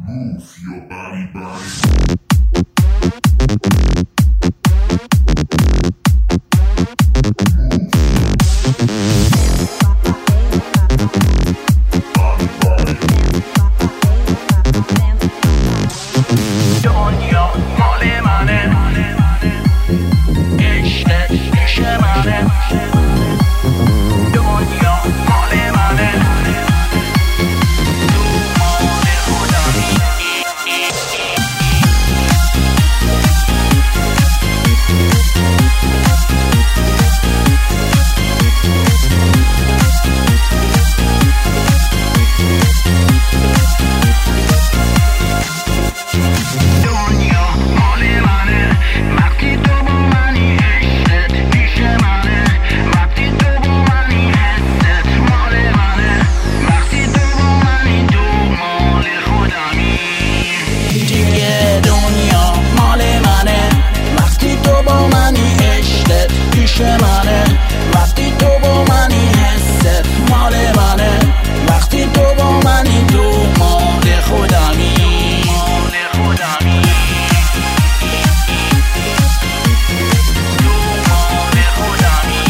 Move your body, body. دنیا مال منه، عشقت پیش منه. دنیا مال منه، تو مال خودمی. دنیا مال منه، وقتی تو با منی عشقت پیش منه. وقتی تو با منی حست مال منه. وقتی تو با منی تو مال خودمی. دیگه دنیا مال منه، وقتی تو با منی عشقت پیش منه. وقتی تو با منی حست مال منه. وقتی تو با منی تو مال خودمی. مال خودمی. تو مال خودمی.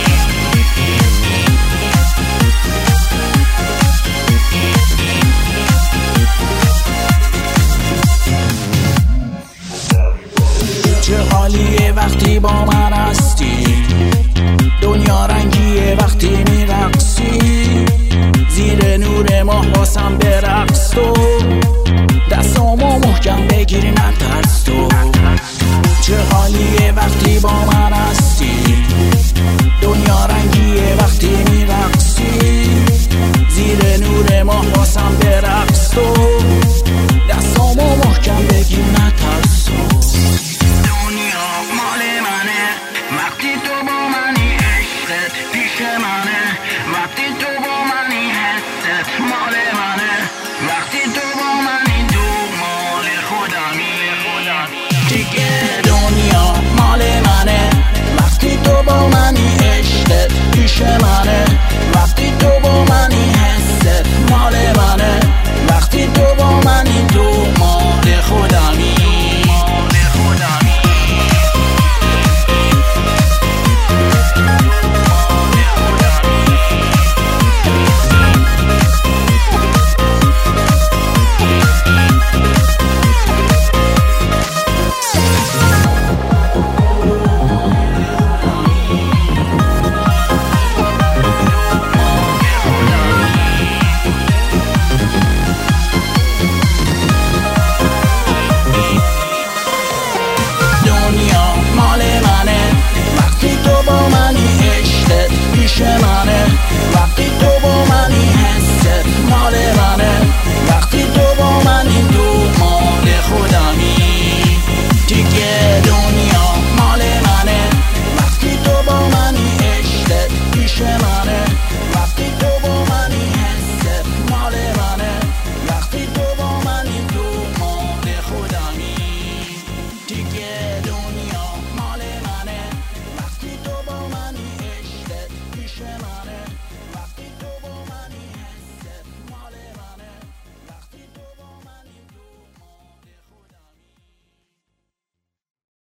چه حالیه وقتی با من هستی، دنیا رنگیه وقتی میرقصی. زیر نور ماه واسم برقص تو، دستامو محکم بگیری نترس تو. چه حالیه وقتی با من هستی، دنیا رنگیه وقتی میرقصی. زیر نور ماه واسم برقص تو، دستامو محکم بگیر نترس تو. دنیا مال منه، وقتی تو با منی عشقت پیش منه. وقتی تو با منی حست مال منه. وقتی تو با منی تو مال خودمی. دیگه دنیا مال منه، وقتی تو با منی عشقت پیش منه. وقتی تو با منی حست مال منه. وقتی تو با منی تو مال خودمی. مال خودمی. دنیا مال منه، وقتی تو با منی عشقت پیش منه. وقتی تو با منی حست مال منه. وقتی تو با منی تو مال خودمی. دیگه دنیا مال منه، وقتی تو با منی عشقت پیش منه.